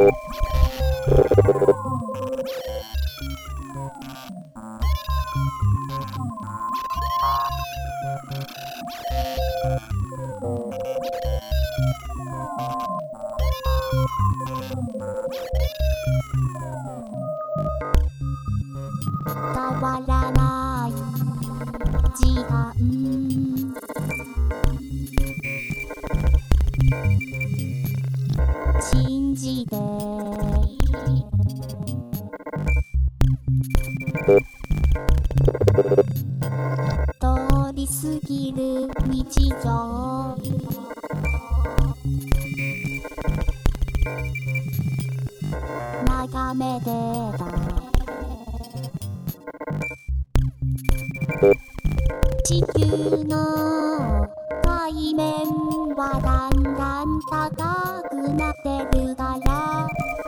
変わらない時間、信じて通り過ぎる日常、眺めてた地球の海面はだんだん高くなってるから、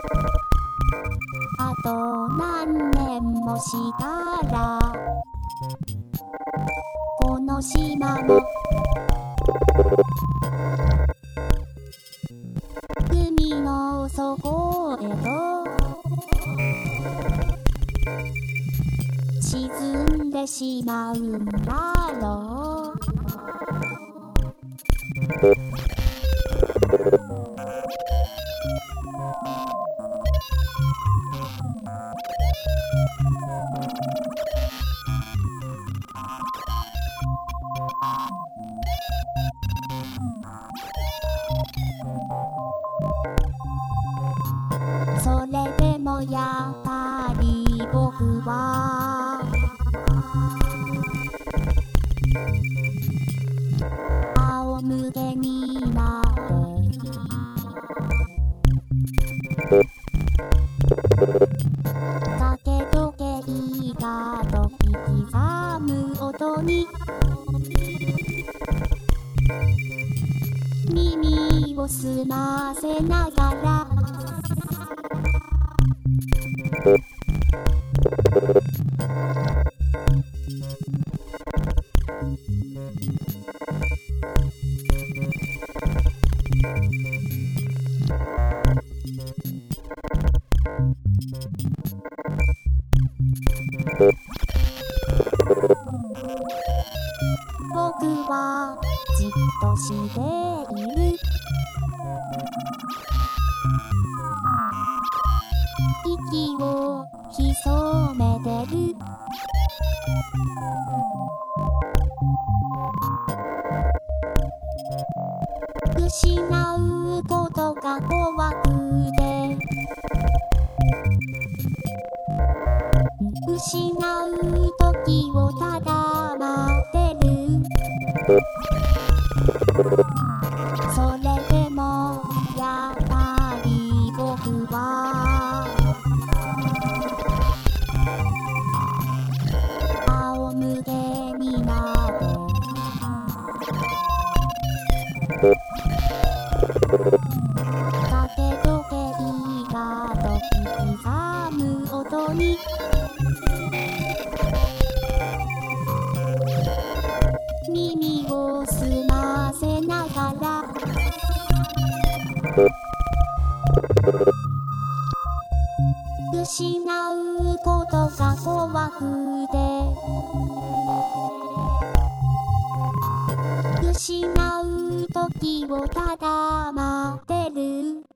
あと何年もしたらこの島も海の底へと沈んでしまうんだろう。それでもやっぱり僕は仰向けになってかけ時計がとき刻む音に耳を澄ませながら僕はじっとしている。息を潜めてる。失うことが怖くて失う時をただ待ってる。それでもやっぱり僕は仰向けになってかけ時計がとき刻む音に耳を澄ませながら失うことが怖くて失う時をただ待ってる。